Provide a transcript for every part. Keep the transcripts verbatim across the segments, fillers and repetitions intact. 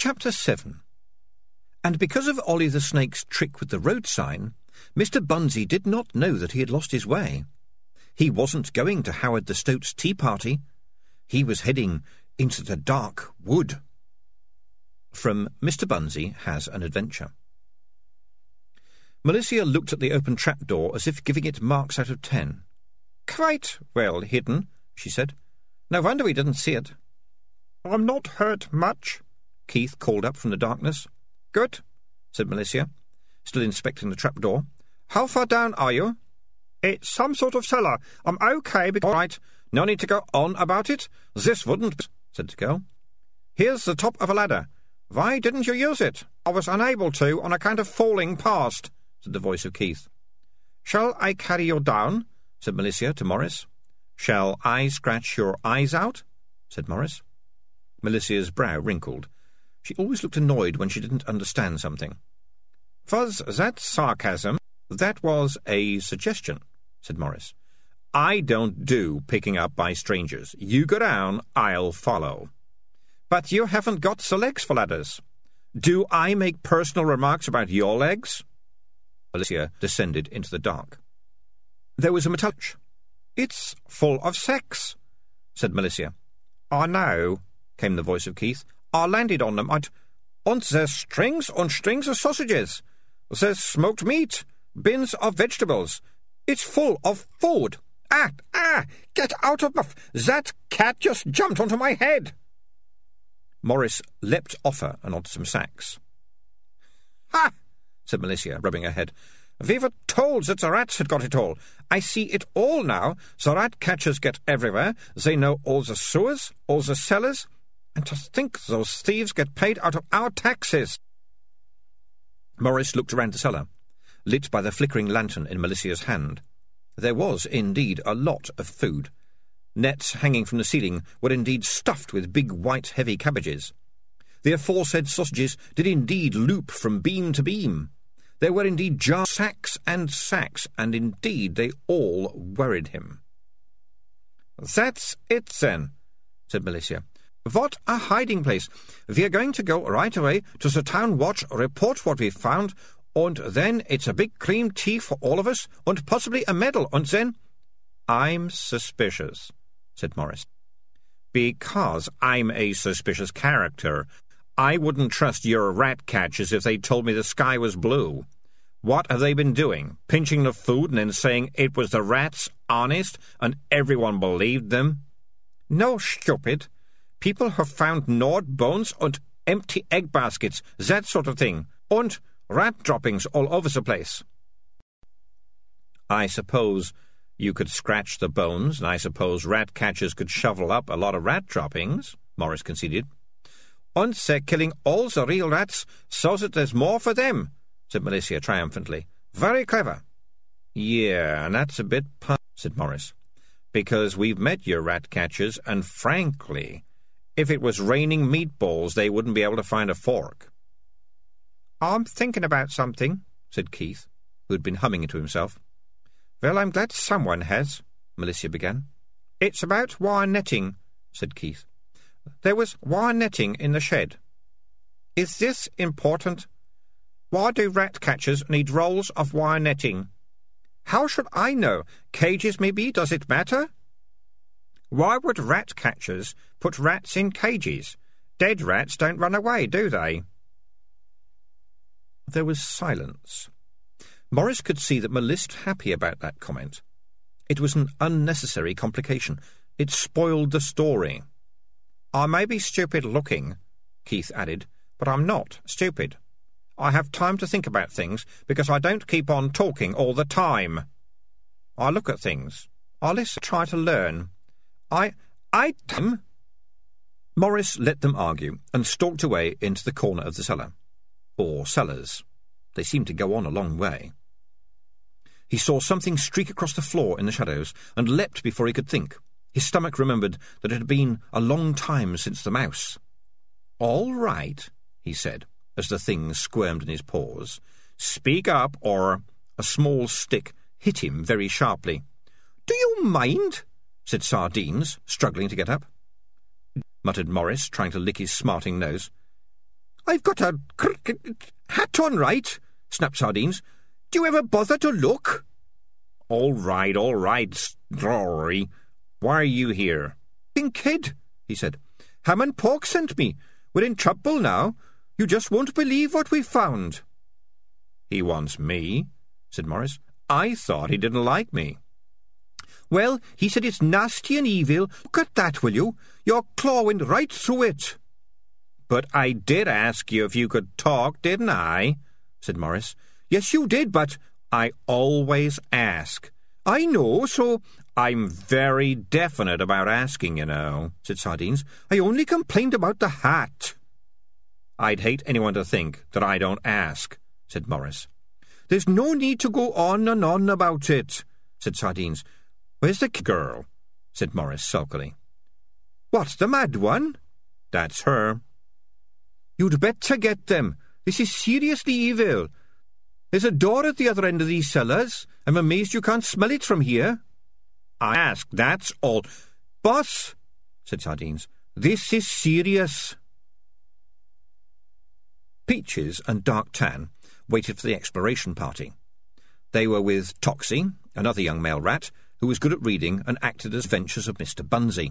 Chapter seven. And because of Ollie the Snake's trick with the road sign, Mister Bunsey did not know that he had lost his way. He wasn't going to Howard the Stoat's tea party. He was heading into the dark wood. From Mister Bunsey Has an Adventure. Malicia looked at the open trapdoor as if giving it marks out of ten. "Quite well hidden," she said. "No wonder we didn't see it." "I'm not hurt much," Keith called up from the darkness. "Good," said Malicia, still inspecting the trapdoor. "How far down are you?" "It's some sort of cellar. I'm okay because—" "All right, no need to go on about it. This wouldn't," said the girl. "Here's the top of a ladder. Why didn't you use it?" "I was unable to on account of falling past," said the voice of Keith. "Shall I carry you down?" said Malicia to Morris. "Shall I scratch your eyes out?" said Morris. Malicia's brow wrinkled. She always looked annoyed when she didn't understand something. "Was that sarcasm?" "That was a suggestion," said Morris. "I don't do picking up by strangers. You go down, I'll follow." "But you haven't got the legs for ladders." "Do I make personal remarks about your legs?" Malicia descended into the dark. There was a metallic. "It's full of sex," said Malicia. "I know," came the voice of Keith. "I landed on them. I'd... And there's strings and strings of sausages. There's smoked meat, bins of vegetables. It's full of food. Ah, ah, get out of my... That cat just jumped onto my head." Morris leapt off her and onto some sacks. "Ha!" said Malicia, rubbing her head. "We were told that the rats had got it all. I see it all now. The rat catchers get everywhere. They know all the sewers, all the cellars. And to think those thieves get paid out of our taxes." Morris looked around the cellar, lit by the flickering lantern in Malicia's hand. There was indeed a lot of food. Nets hanging from the ceiling were indeed stuffed with big white heavy cabbages. The aforesaid sausages did indeed loop from beam to beam. There were indeed jars, sacks and sacks, and indeed they all worried him. "That's it, then," said Malicia. "What a hiding place! We're going to go right away to the town watch, report what we've found, and then it's a big cream tea for all of us, and possibly a medal, and then—" "I'm suspicious," said Morris. "Because I'm a suspicious character. I wouldn't trust your rat catchers if they told me the sky was blue. What have they been doing? Pinching the food and then saying it was the rats, honest, and everyone believed them?" "No, stupid. People have found gnawed bones and empty egg baskets, that sort of thing, and rat droppings all over the place." "I suppose you could scratch the bones, and I suppose rat catchers could shovel up a lot of rat droppings," Morris conceded. "And they're killing all the real rats so that there's more for them," said Malicia triumphantly. "Very clever." "Yeah, and that's a bit pun," said Morris, "because we've met your rat catchers, and frankly, if it was raining meatballs, they wouldn't be able to find a fork." "I'm thinking about something," said Keith, who had been humming to himself. "Well, I'm glad someone has," Malicia began. "It's about wire netting," said Keith. "There was wire netting in the shed." "Is this important? Why do rat catchers need rolls of wire netting?" "How should I know? Cages, maybe? Does it matter?" "Why would rat catchers put rats in cages? Dead rats don't run away, do they?" There was silence. Morris could see that Malicia was happy about that comment. It was an unnecessary complication. It spoiled the story. "I may be stupid-looking," Keith added, "but I'm not stupid. I have time to think about things because I don't keep on talking all the time. I look at things. I listen, try to learn. I... I... Morris let them argue and stalked away into the corner of the cellar. Or cellars. They seemed to go on a long way. He saw something streak across the floor in the shadows and leapt before he could think. His stomach remembered that it had been a long time since the mouse. "All right," he said, as the thing squirmed in his paws. "Speak up, or—" A small stick hit him very sharply. "Do you mind?" said Sardines, struggling to get up. "Muttered Morris, trying to lick his smarting nose. I've got a cricket hat on, right? Snapped Sardines. Do you ever bother to look? All right, all right, Strawberry. Why are you here? Kid, he said. Ham and Pork sent me. We're in trouble now. You just won't believe what we've found. He wants me, said Morris. I thought he didn't like me. Well, he said it's nasty and evil. Look at that, will you? Your claw went right through it. But I did ask you if you could talk, didn't I? Said Morris. Yes, you did, but I always ask. I know, so I'm very definite about asking, you know, said Sardines. I only complained about the hat. I'd hate anyone to think that I don't ask, said Morris. There's no need to go on and on about it, said Sardines. Where's the girl? Said Morris sulkily. What's the mad one? That's her. You'd better get them. This is seriously evil. There's a door at the other end of these cellars. I'm amazed you can't smell it from here. I ask, that's all. Boss, said Sardines, this is serious. Peaches and Dark Tan waited for the exploration party. They were with Toxie, another young male rat, who was good at reading and acted as ventures of Mister Bunsey.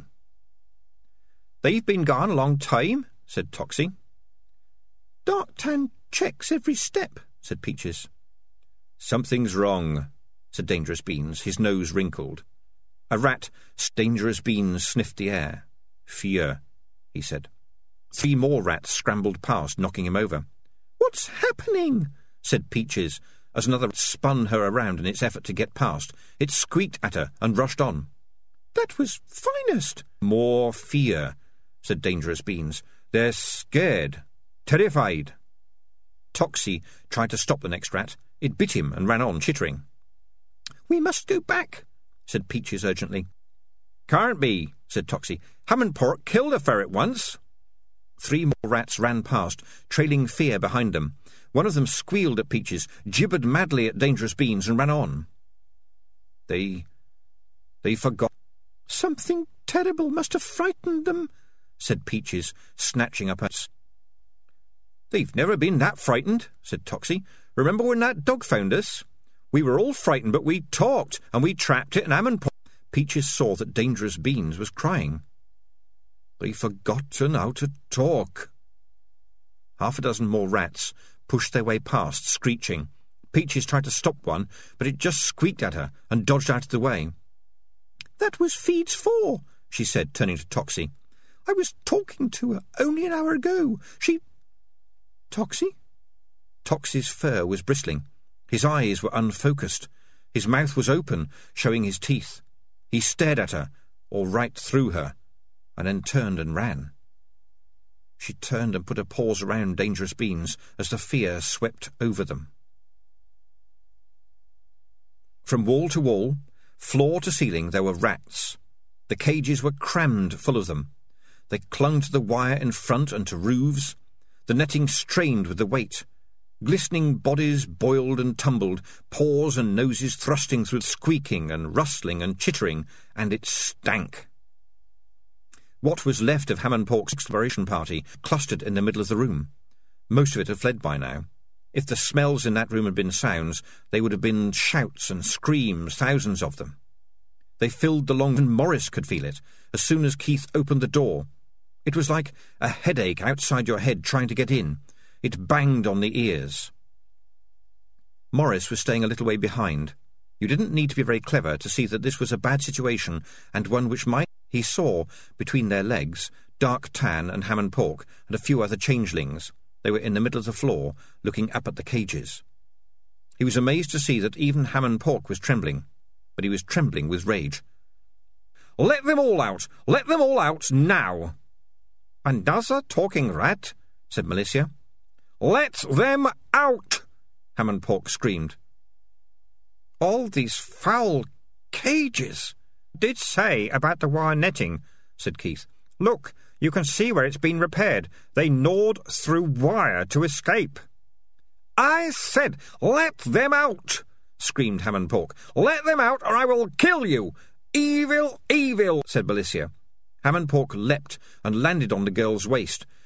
They've been gone a long time, said Toxie. Dark Tan checks every step, said Peaches. Something's wrong, said Dangerous Beans, his nose wrinkled. A rat, Dangerous Beans sniffed the air. Fear, he said. Three more rats scrambled past, knocking him over. What's happening? Said Peaches, as another spun her around in its effort to get past. It squeaked at her and rushed on. That was finest. More fear, said Dangerous Beans. They're scared. Terrified. Toxie tried to stop the next rat. It bit him and ran on, chittering. We must go back, said Peaches urgently. Can't be, said Toxie. Ham and Pork killed a ferret once. Three more rats ran past, trailing Fear behind them. One of them squealed at Peaches, gibbered madly at Dangerous Beans, and ran on. They... they forgot. Something terrible must have frightened them, said Peaches, snatching up her... They've never been that frightened, said Toxie. Remember when that dog found us? We were all frightened, but we talked, and we trapped it, and Ham and Pork... Peaches saw that Dangerous Beans was crying. They've forgotten how to talk. Half a dozen more rats pushed their way past, screeching. Peaches tried to stop one, but it just squeaked at her and dodged out of the way. That was Feeds Four, she said, turning to Toxie. I was talking to her only an hour ago. She... Toxie? Toxie's fur was bristling. His eyes were unfocused. His mouth was open, showing his teeth. He stared at her, or right through her, and then turned and ran. She turned and put her paws around Dangerous Beans as the fear swept over them. From wall to wall, floor to ceiling, there were rats. The cages were crammed full of them. They clung to the wire in front and to roofs. The netting strained with the weight. Glistening bodies boiled and tumbled, paws and noses thrusting through, squeaking and rustling and chittering, and it stank. What was left of Ham and Pork's exploration party clustered in the middle of the room. Most of it had fled by now. If the smells in that room had been sounds, they would have been shouts and screams, thousands of them. They filled the long... and Morris could feel it, as soon as Keith opened the door. It was like a headache outside your head trying to get in. It banged on the ears. Morris was staying a little way behind. You didn't need to be very clever to see that this was a bad situation, and one which might... He saw, between their legs, Dark Tan and Ham and Pork, and a few other changelings. They were in the middle of the floor, looking up at the cages. He was amazed to see that even Ham and Pork was trembling, but he was trembling with rage. "Let them all out! Let them all out, now!" "Another talking rat?" said Militia. "Let them out!" Ham and Pork screamed. "All these foul cages!" "Did say about the wire netting," said Keith. "Look, you can see where it's been repaired. They gnawed through wire to escape." "I said, let them out!" screamed Ham and Pork. "Let them out, or I will kill you! Evil, evil!" said Militia. Ham and Pork leapt and landed on the girl's waist.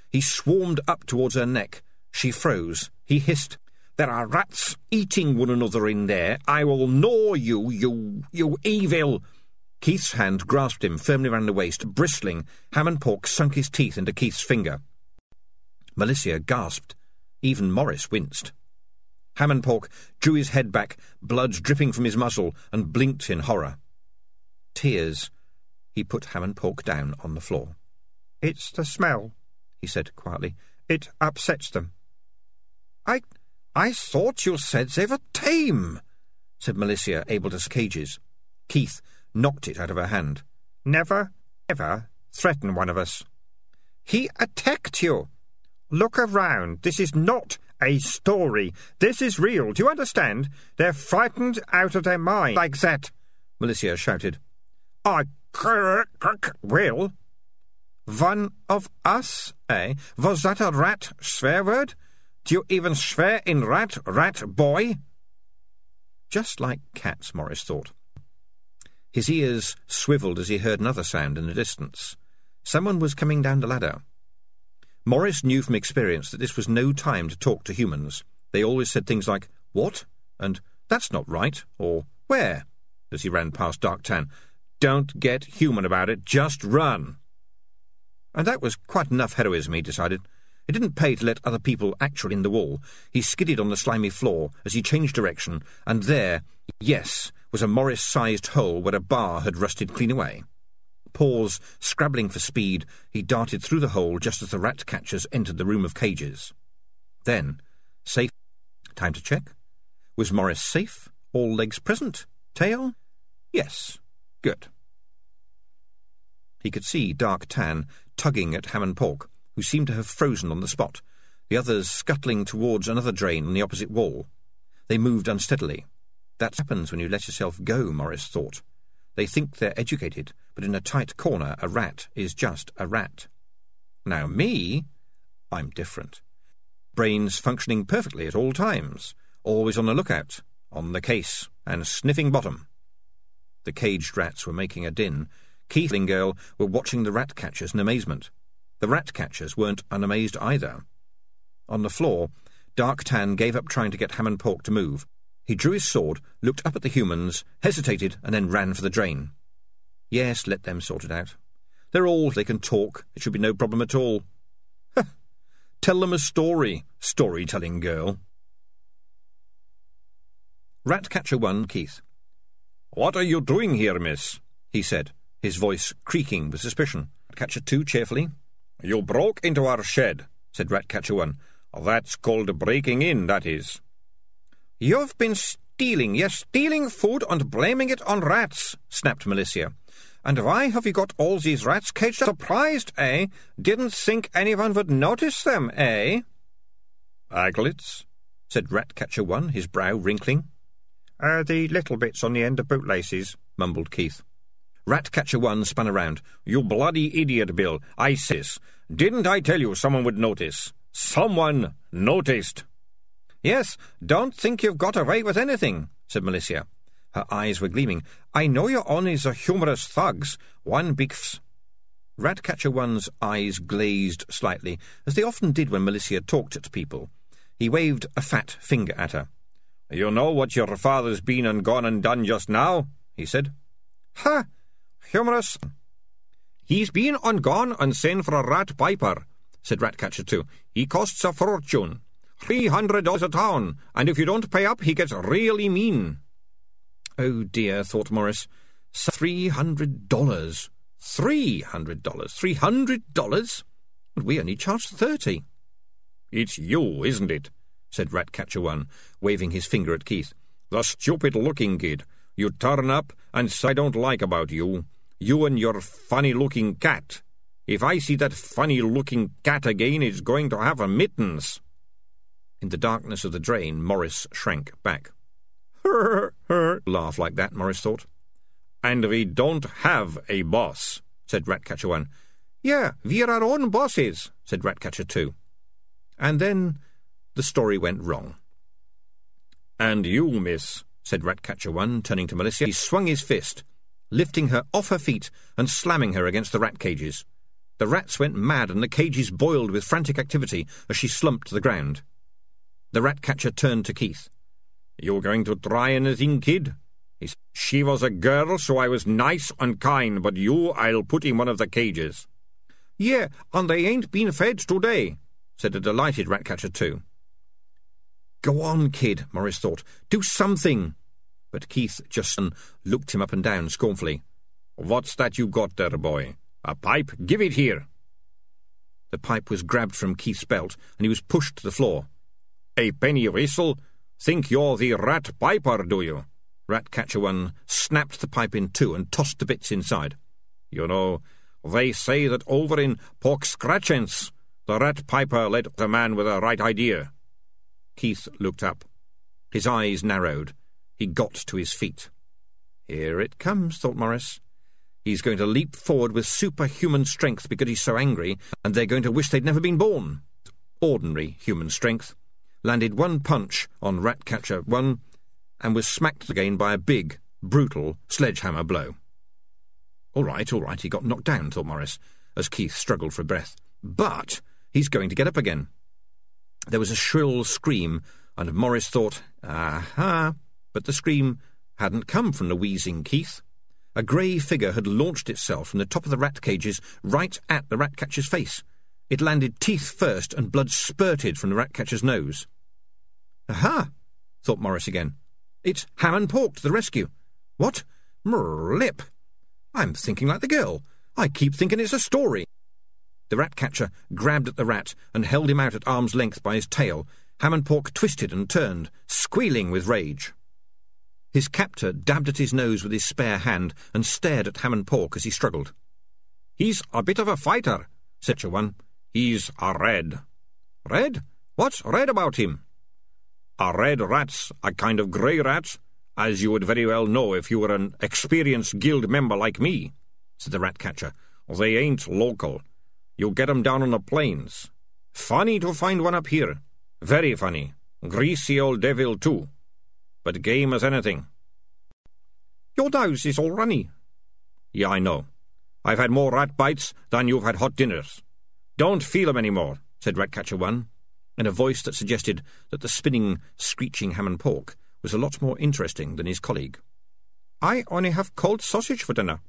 He swarmed up towards her neck. She froze. He hissed, "There are rats eating one another in there. I will gnaw you, you, you evil—" Keith's hand grasped him firmly round the waist. Bristling, Hammond Pork sunk his teeth into Keith's finger. Malicia gasped. Even Morris winced. Hammond Pork drew his head back, blood dripping from his muzzle, and blinked in horror. Tears. He put Hammond Pork down on the floor. "It's the smell," he said quietly. "It upsets them." I I thought you said they were tame," said Malicia, able to cages. Keith knocked it out of her hand. "Never, ever threaten one of us." "He attacked you." "Look around. This is not a story. This is real. Do you understand? They're frightened out of their mind like that," Malicia shouted. "I will." "One of us, eh? Was that a rat swear word? Do you even swear in rat, rat boy?" Just like cats, Morris thought. His ears swivelled as he heard another sound in the distance. Someone was coming down the ladder. Morris knew from experience that this was no time to talk to humans. They always said things like, "What?" and "That's not right," or "Where?" as he ran past Dark Tan. Don't get human about it, just run. And that was quite enough heroism, he decided. It didn't pay to let other people actually in the wall. He skidded on the slimy floor as he changed direction, and there, yes, was a Morris-sized hole where a bar had rusted clean away. Paws scrabbling for speed, he darted through the hole just as the rat catchers entered the room of cages. Then, safe. Time to check. Was Morris safe? All legs present? Tail? Yes. Good. He could see Dark Tan tugging at Hammond Pork, who seemed to have frozen on the spot, the others scuttling towards another drain on the opposite wall. They moved unsteadily. That happens when you let yourself go, Morris thought. They think they're educated, but in a tight corner a rat is just a rat. Now me, I'm different. Brains functioning perfectly at all times, always on the lookout, on the case, and sniffing bottom. The caged rats were making a din. Keith and Girl were watching the rat catchers in amazement. The rat catchers weren't unamazed either. On the floor, Dark Tan gave up trying to get Hammond Pork to move. He drew his sword, looked up at the humans, hesitated, and then ran for the drain. Yes, let them sort it out. They're all, they can talk. It should be no problem at all. Tell them a story, storytelling girl. Ratcatcher one, Keith. "What are you doing here, miss?" he said, his voice creaking with suspicion. Ratcatcher two, cheerfully. "You broke into our shed," said Ratcatcher one. "That's called breaking in, that is." "You've been stealing, yes, stealing food and blaming it on rats," snapped Malicia. "And why have you got all these rats caged up? Surprised, eh? Didn't think anyone would notice them, eh?" "Aglets," said Ratcatcher one, his brow wrinkling. Uh, the little bits on the end of bootlaces," mumbled Keith. Ratcatcher one spun around. "You bloody idiot, Bill. I says, didn't I tell you someone would notice? Someone noticed." "Yes, don't think you've got away with anything," said Malicia. Her eyes were gleaming. "I know you're only the humorous thugs. One big f—" Ratcatcher one's eyes glazed slightly, as they often did when Malicia talked to people. He waved a fat finger at her. "You know what your father's been and gone and done just now?" he said. "Ha! Humorous." "He's been and gone and sent for a rat piper," said Ratcatcher two. "He costs a fortune. Three hundred dollars a town, and if you don't pay up, he gets really mean." Oh dear, thought Morris. Three hundred dollars. Three hundred dollars. Three hundred dollars? And we only charged thirty. "It's you, isn't it?" said Ratcatcher one, waving his finger at Keith. "The stupid-looking kid. You turn up, and I don't like about you. You and your funny-looking cat. If I see that funny-looking cat again, it's going to have a mittens." In the darkness of the drain, Morris shrank back. "Her, her, laugh like that," Morris thought. "And we don't have a boss," said Ratcatcher one. "Yeah, we're our own bosses," said Ratcatcher two. And then the story went wrong. "And you, miss," said Ratcatcher one, turning to Malicia. He swung his fist, lifting her off her feet and slamming her against the rat cages. The rats went mad and the cages boiled with frantic activity as she slumped to the ground. The rat-catcher turned to Keith. "You going to try anything, kid?" He said. "She was a girl, so I was nice and kind, but you, I'll put in one of the cages." "Yeah, and they ain't been fed today," said a delighted rat-catcher too. "Go on, kid," Morris thought. "Do something." But Keith just looked him up and down scornfully. "What's that you got there, boy? A pipe? Give it here." The pipe was grabbed from Keith's belt, and he was pushed to the floor. "A penny whistle? Think you're the rat piper, do you?" Rat-catcher one snapped the pipe in two and tossed the bits inside. "You know, they say that over in Porkscratchence, the rat piper led the man with a right idea." Keith looked up. His eyes narrowed. He got to his feet. "Here it comes," thought Morris. "He's going to leap forward with superhuman strength because he's so angry, and they're going to wish they'd never been born." Ordinary human strength. Landed one punch on Rat-catcher one, and was smacked again by a big, brutal sledgehammer blow. All right, all right, he got knocked down, thought Morris, as Keith struggled for breath. But he's going to get up again. There was a shrill scream, and Morris thought, aha, but the scream hadn't come from the wheezing Keith. A grey figure had launched itself from the top of the rat cages right at the rat-catcher's face. It landed teeth first, and blood spurted from the rat-catcher's nose. Aha, thought Morris again. It's Hammond Pork to the rescue. What? Mrlip! I'm thinking like the girl. I keep thinking it's a story. The rat-catcher grabbed at the rat and held him out at arm's length by his tail. Hammond Pork twisted and turned, squealing with rage. His captor dabbed at his nose with his spare hand and stared at Hammond Pork as he struggled. "He's a bit of a fighter," said one. "He's a red." "Red? What's red about him?" "A red rat's a kind of grey rat, as you would very well know if you were an experienced guild member like me," said the rat-catcher. "They ain't local. You get 'em down on the plains. Funny to find one up here. Very funny. Greasy old devil, too. But game as anything." "Your nose is all runny." "Yeah, I know. I've had more rat bites than you've had hot dinners. Don't feel 'em any more," said Rat-catcher one, in a voice that suggested that the spinning, screeching Hammond Pork was a lot more interesting than his colleague. "I only have cold sausage for dinner."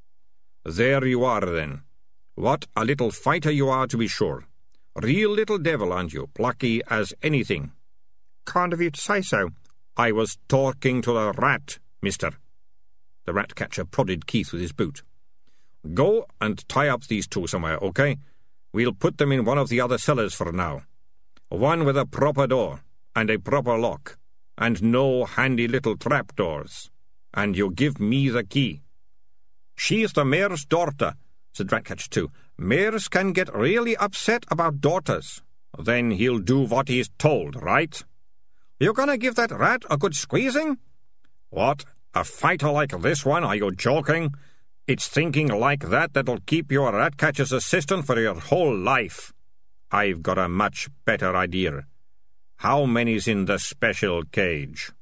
"There you are, then. What a little fighter you are, to be sure. Real little devil, aren't you? Plucky as anything." "Kind of you to say so." "I was talking to the rat, mister." The rat-catcher prodded Keith with his boot. "Go and tie up these two somewhere, okay? We'll put them in one of the other cellars for now. One with a proper door, and a proper lock, and no handy little trapdoors. And you give me the key." "She's the mayor's daughter," said Rat-catcher two. "Mayors can get really upset about daughters. Then he'll do what he's told, right? You gonna give that rat a good squeezing?" "What? A fighter like this one? Are you joking? It's thinking like that that'll keep you a rat-catcher's assistant for your whole life. I've got a much better idea. How many's in the special cage?"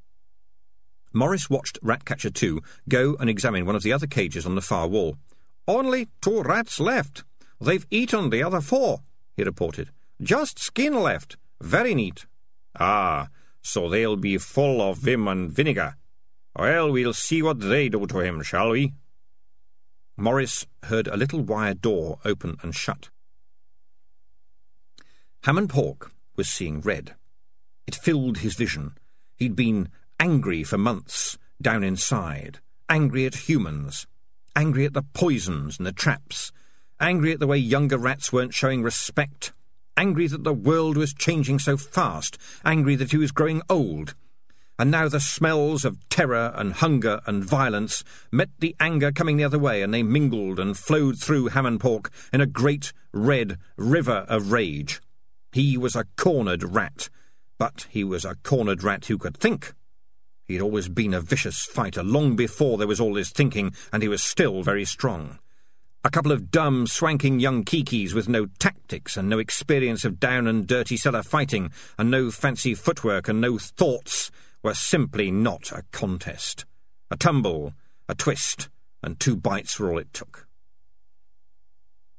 Morris watched Rat-catcher two go and examine one of the other cages on the far wall. "Only two rats left. They've eaten the other four," he reported. "Just skin left. Very neat." "Ah, so they'll be full of vim and vinegar. Well, we'll see what they do to him, shall we?" Morris heard a little wire door open and shut. Hammond Pork was seeing red. It filled his vision. He'd been angry for months, down inside, angry at humans, angry at the poisons and the traps, angry at the way younger rats weren't showing respect, angry that the world was changing so fast, angry that he was growing old. And now the smells of terror and hunger and violence met the anger coming the other way, and they mingled and flowed through Hammond Pork in a great red river of rage. He was a cornered rat, but he was a cornered rat who could think. He'd always been a vicious fighter, long before there was all this thinking, and he was still very strong. A couple of dumb, swanking young kikis with no tactics and no experience of down and dirty cellar fighting, and no fancy footwork and no thoughts, were simply not a contest. A tumble, a twist, and two bites were all it took.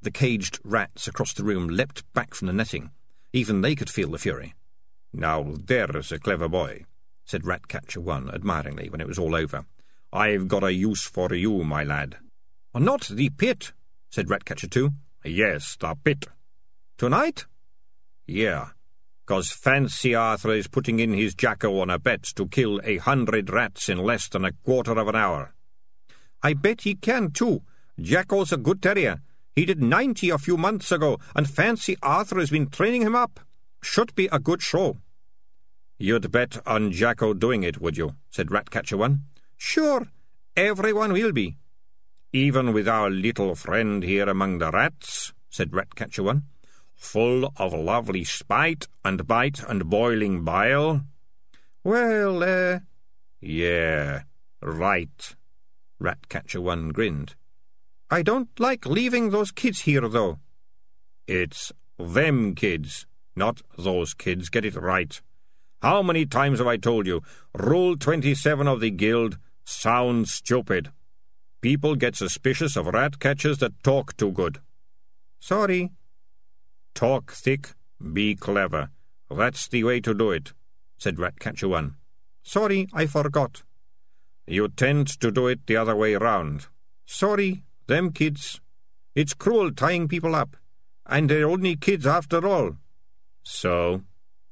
The caged rats across the room leapt back from the netting. Even they could feel the fury. "Now there's a clever boy," said Ratcatcher One admiringly when it was all over. "I've got a use for you, my lad." "Not the pit," said Ratcatcher Two. "Yes, the pit." "Tonight?" "Yeah, 'cause Fancy Arthur is putting in his Jacko on a bet to kill a hundred rats in less than a quarter of an hour." "I bet he can, too. Jacko's a good terrier. He did ninety a few months ago, and Fancy Arthur has been training him up. Should be a good show." "You'd bet on Jacko doing it, would you?" said Ratcatcher One. "Sure, everyone will be." "Even with our little friend here among the rats," said Ratcatcher One, "full of lovely spite and bite and boiling bile?" "Well, uh... yeah, right." Ratcatcher One grinned. "I don't like leaving those kids here, though." "It's them kids, not those kids. Get it right. How many times have I told you? Rule twenty-seven of the Guild sounds stupid. People get suspicious of rat catchers that talk too good." "Sorry." "Talk thick, be clever. That's the way to do it," said Ratcatcher One. "Sorry, I forgot." "You tend to do it the other way round." "Sorry, them kids. It's cruel tying people up, and they're only kids after all." "So?"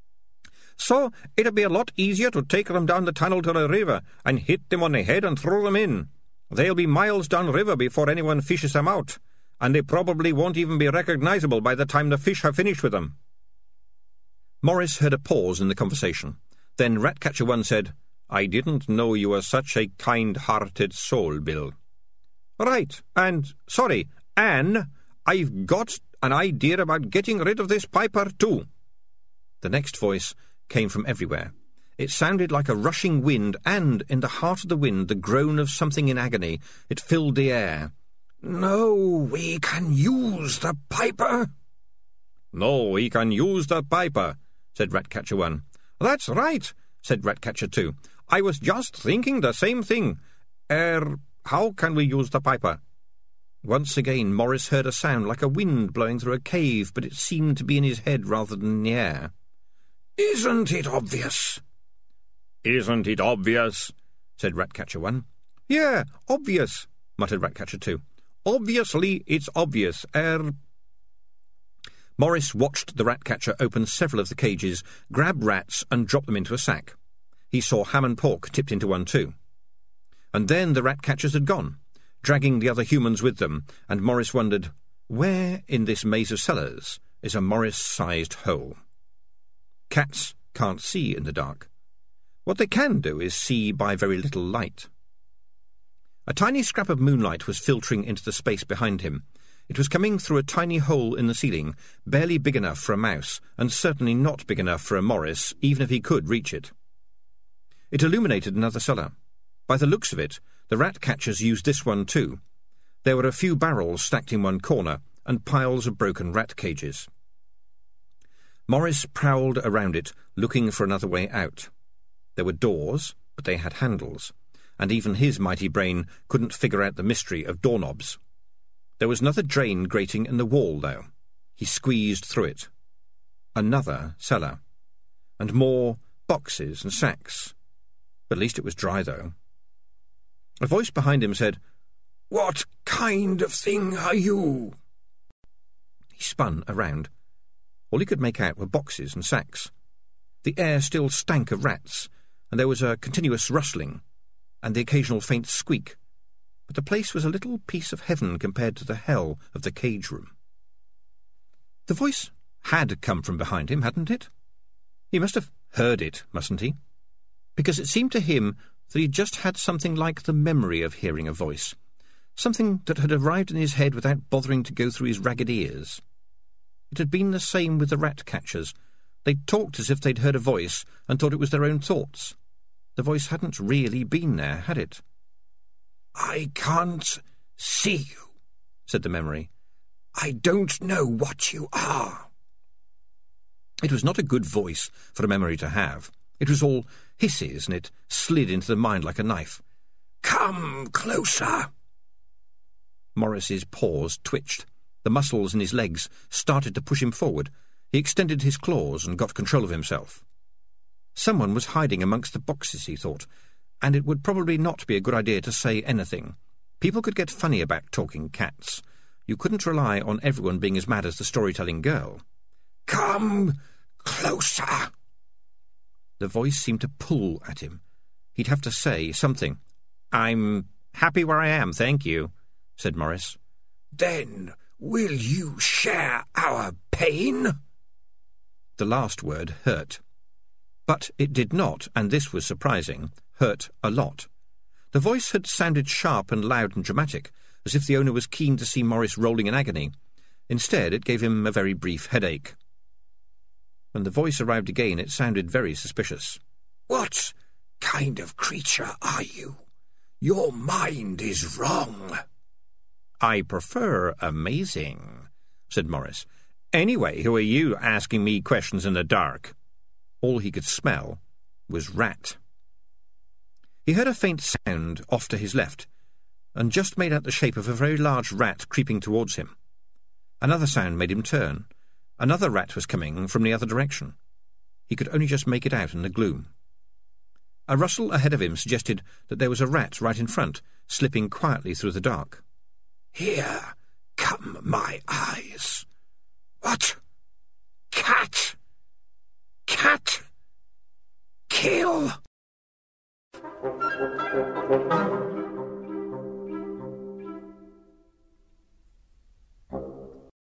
"So it'd be a lot easier to take them down the tunnel to the river and hit them on the head and throw them in. They'll be miles downriver before anyone fishes them out, and they probably won't even be recognizable by the time the fish have finished with them." Morris heard a pause in the conversation. Then Ratcatcher One said, "I didn't know you were such a kind-hearted soul, Bill." "Right, and, sorry, Anne, I've got an idea about getting rid of this piper, too." The next voice came from everywhere. It sounded like a rushing wind, and, in the heart of the wind, the groan of something in agony. It filled the air. "No, we can use the piper." "No, we can use the piper," said Ratcatcher One. "That's right," said Ratcatcher Two. "I was just thinking the same thing. Er, how can we use the piper?" Once again Morris heard a sound like a wind blowing through a cave, but it seemed to be in his head rather than in the air. "Isn't it obvious?" "Isn't it obvious?" said Ratcatcher One. "Yeah, obvious," muttered Ratcatcher Two. "Obviously it's obvious. Er..." Morris watched the Ratcatcher open several of the cages, grab rats, and drop them into a sack. He saw ham and pork tipped into one too. And then the Ratcatchers had gone, dragging the other humans with them, and Morris wondered, where in this maze of cellars is a Morris-sized hole? Cats can't see in the dark. What they can do is see by very little light. A tiny scrap of moonlight was filtering into the space behind him. It was coming through a tiny hole in the ceiling, barely big enough for a mouse, and certainly not big enough for a Morris, even if he could reach it. It illuminated another cellar. By the looks of it, the rat-catchers used this one too. There were a few barrels stacked in one corner, and piles of broken rat cages. Morris prowled around it, looking for another way out. There were doors, but they had handles, and even his mighty brain couldn't figure out the mystery of doorknobs. There was another drain grating in the wall, though. He squeezed through it. Another cellar. And more boxes and sacks. But at least it was dry, though. A voice behind him said, "What kind of thing are you?" He spun around. All he could make out were boxes and sacks. The air still stank of rats, and there was a continuous rustling, and the occasional faint squeak, but the place was a little piece of heaven compared to the hell of the cage room. The voice had come from behind him, hadn't it? He must have heard it, mustn't he? Because it seemed to him that he just had something like the memory of hearing a voice, something that had arrived in his head without bothering to go through his ragged ears. It had been the same with the rat-catchers. They'd talked as if they'd heard a voice and thought it was their own thoughts. The voice hadn't really been there, had it? "I can't see you," said the memory. "I don't know what you are." It was not a good voice for a memory to have. It was all hisses, and it slid into the mind like a knife. "Come closer." Morris's paws twitched. The muscles in his legs started to push him forward. He extended his claws and got control of himself. Someone was hiding amongst the boxes, he thought, and it would probably not be a good idea to say anything. People could get funny about talking cats. You couldn't rely on everyone being as mad as the storytelling girl. "Come closer." The voice seemed to pull at him. He'd have to say something. "I'm happy where I am, thank you," said Morris. "Then will you share our pain?" The last word hurt. But it did not, and this was surprising, hurt a lot. The voice had sounded sharp and loud and dramatic, as if the owner was keen to see Morris rolling in agony. Instead, it gave him a very brief headache. When the voice arrived again, it sounded very suspicious. "What kind of creature are you? Your mind is wrong." "I prefer amazing," said Morris. "Anyway, who are you asking me questions in the dark?" All he could smell was rat. He heard a faint sound off to his left, and just made out the shape of a very large rat creeping towards him. Another sound made him turn. Another rat was coming from the other direction. He could only just make it out in the gloom. A rustle ahead of him suggested that there was a rat right in front, slipping quietly through the dark. "Here come my eyes." "What? Cat! Cat! Kill!"